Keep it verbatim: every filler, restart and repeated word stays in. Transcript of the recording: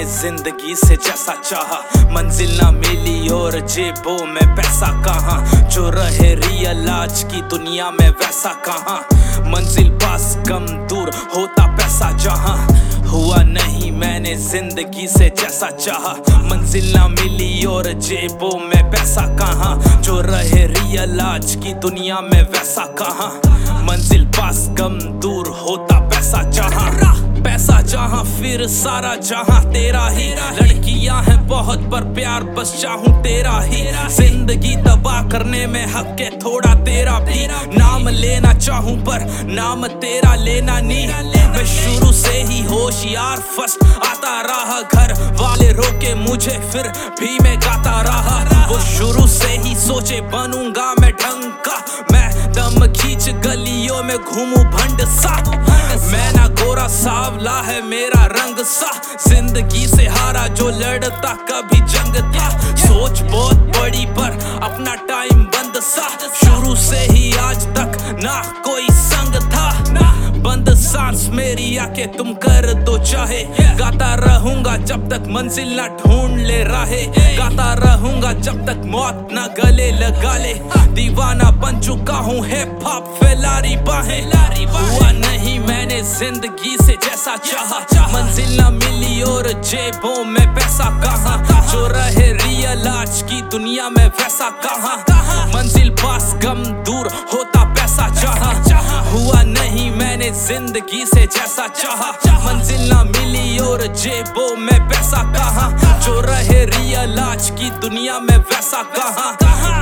जिंदगी से जैसा चाहा, मंजिल ना मिली और जेबों में पैसा कहाँ। जो रहे रियल आज की दुनिया में वैसा कहाँ, मंजिल पास कम दूर होता पैसा जहाँ। हुआ नहीं मैंने जिंदगी से जैसा चाहा, मंजिल ना मिली और जेबों में पैसा कहाँ। जो रहे रियल आज की दुनिया में वैसा कहाँ, मंजिल पास कम दूर होता पैसा जहाँ। पैसा जहाँ फिर सारा जहाँ तेरा ही। लड़कियां हैं बहुत पर प्यार बस चाहूं तेरा ही। जिंदगी तबाह करने में हक है थोड़ा तेरा भी। नाम लेना चाहूं पर नाम तेरा लेना नहीं। मैं शुरू से ही होशियार फर्स्ट आता रहा, घर वाले रोके मुझे फिर भी मैं गाता रहा। वो शुरू से ही सोचे बनूंगा मैं ढंग का, मैं दम खींच गलियों में घूमूं भंड सा। मैं ना गोरा सावला है मेरा रंग सा, जिंदगी से हारा जो लड़ता कभी जंग था। सोच बहुत बड़ी पर अपना टाइम बंद सा, शुरू से ही आज तक ना कोई संग था। बंद सांस मेरी आके तुम कर दो चाहे, गाता रहूंगा जब तक मंजिल ना ढूंढ ले राहे। गाता रहूंगा जब तक मौत ना गले लगा ले। दीवाना बन चुका हूँ हिप हॉप फैलारी बाहें। हुआ नहीं मैंने जिंदगी से जैसा चाहा, मंजिल ना मिली और जेबों में पैसा कहाँ। जो रहे रियल आज की दुनिया में वैसा कहाँ, मंजिल पास कम दूर होता पैसा जहाँ। हुआ नहीं मैंने जिंदगी से जैसा चाहा, मंजिल ना मिली और जेबों में पैसा कहाँ। जो रहे रियल आज की दुनिया में वैसा कहाँ,